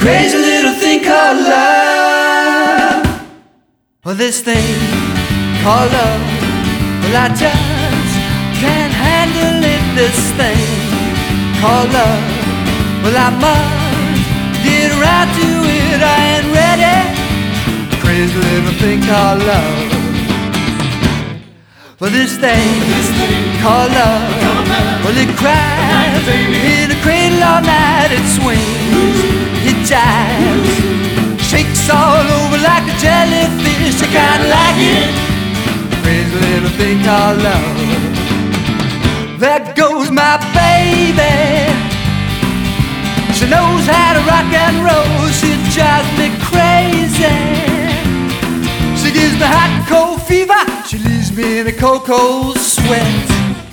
Crazy little thing called love. Well, this thing called love, well, I just can't handle it. This thing called love, well, I must get right to it. I ain't ready. Crazy little thing called love. Well, this thing called love, well, it cries in a cradle all night. It swings, it jives, shakes all over like a jellyfish. I kinda like it. Crazy little thing called love. There goes my baby. She knows how to rock and roll. She drives me crazy. She gives me hot and cold fever. She leaves me in a cold, cold sweat.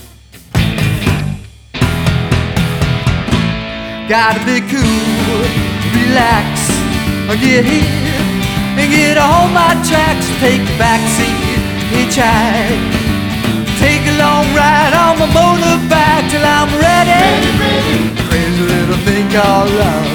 Gotta be cool, relax, get hip, and get on my tracks. Take a backseat, hitchhike, take a long ride on my motorbike till I'm ready. Crazy little thing called love.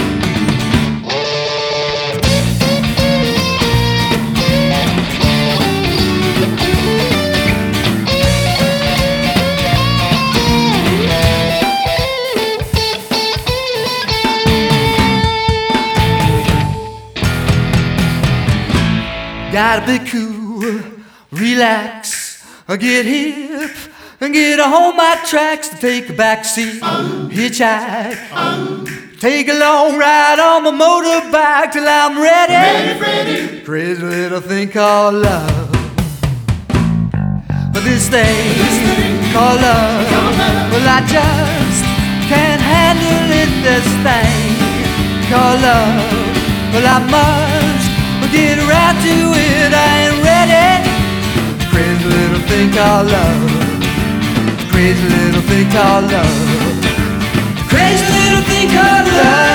Gotta be cool, relax, get hip, and get on my tracks. To take a backseat, hitchhike, take a long ride on my motorbike till I'm ready. Crazy little thing called love. But this thing called love, well, I just can't handle it. This thing called love, well, I must get right to it. I ain't ready. Crazy little thing called love. Crazy little thing called love. Crazy little thing called love.